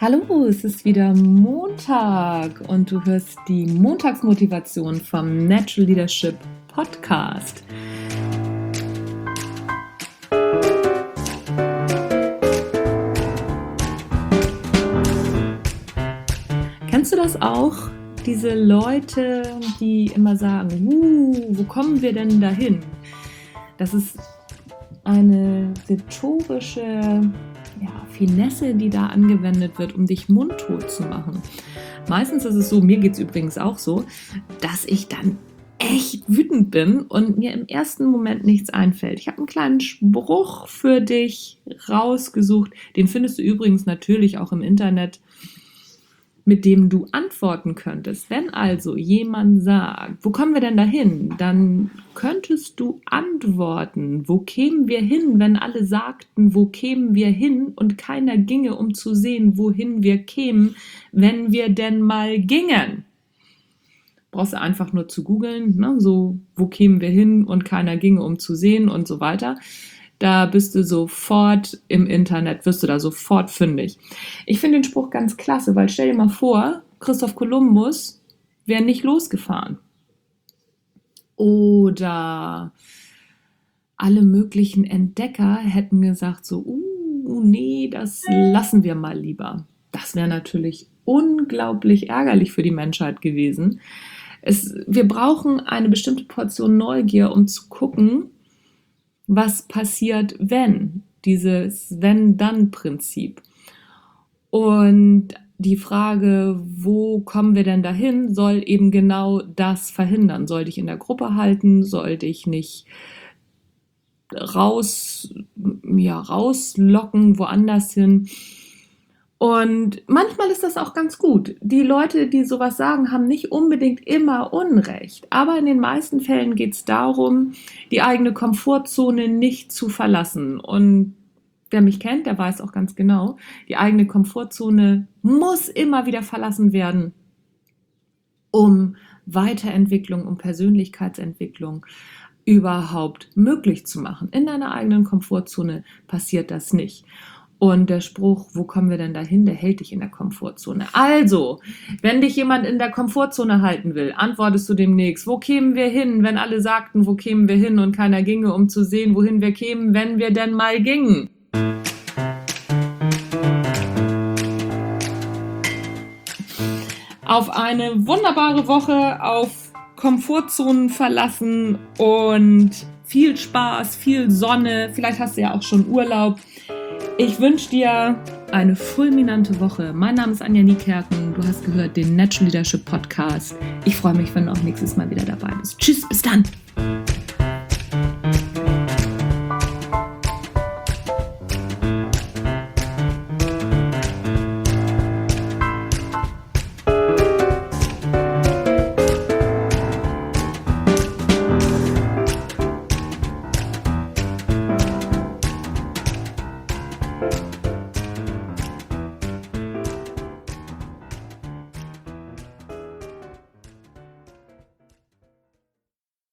Hallo, es ist wieder Montag und du hörst die Montagsmotivation vom Natural Leadership Podcast. Kennst du das auch? Diese Leute, die immer sagen, wo kommen wir denn dahin? Das ist eine rhetorische Finesse, die da angewendet wird, um dich mundtot zu machen. Meistens ist es so, mir geht es übrigens auch so, dass ich dann echt wütend bin und mir im ersten Moment nichts einfällt. Ich habe einen kleinen Spruch für dich rausgesucht, den findest du übrigens natürlich auch im Internet, mit dem du antworten könntest. Wenn also jemand sagt, wo kommen wir denn dahin, dann könntest du antworten, wo kämen wir hin, wenn alle sagten, wo kämen wir hin und keiner ginge, um zu sehen, wohin wir kämen, wenn wir denn mal gingen. Brauchst du einfach nur zu googeln, ne? So, wo kämen wir hin und keiner ginge, um zu sehen und so weiter. Da bist du sofort im Internet, wirst du da sofort fündig. Ich finde den Spruch ganz klasse, weil stell dir mal vor, Christoph Kolumbus wäre nicht losgefahren. Oder alle möglichen Entdecker hätten gesagt so, nee, das lassen wir mal lieber. Das wäre natürlich unglaublich ärgerlich für die Menschheit gewesen. Wir brauchen eine bestimmte Portion Neugier, um zu gucken, was passiert, wenn, dieses Wenn-Dann-Prinzip. Und die Frage, wo kommen wir denn dahin, soll eben genau das verhindern. Soll dich in der Gruppe halten, soll dich nicht rauslocken, woanders hin. Und manchmal ist das auch ganz gut. Die Leute, die sowas sagen, haben nicht unbedingt immer Unrecht. Aber in den meisten Fällen geht es darum, die eigene Komfortzone nicht zu verlassen. Und wer mich kennt, der weiß auch ganz genau, die eigene Komfortzone muss immer wieder verlassen werden, um Weiterentwicklung, um Persönlichkeitsentwicklung überhaupt möglich zu machen. In deiner eigenen Komfortzone passiert das nicht. Und der Spruch, wo kommen wir denn dahin, der hält dich in der Komfortzone. Also, wenn dich jemand in der Komfortzone halten will, antwortest du demnächst, wo kämen wir hin, wenn alle sagten, wo kämen wir hin und keiner ginge, um zu sehen, wohin wir kämen, wenn wir denn mal gingen. Auf eine wunderbare Woche, auf Komfortzonen verlassen und viel Spaß, viel Sonne, vielleicht hast du ja auch schon Urlaub. Ich wünsche dir eine fulminante Woche. Mein Name ist Anja Niekerken. Du hast gehört den Natural Leadership Podcast. Ich freue mich, wenn du auch nächstes Mal wieder dabei bist. Tschüss, bis dann.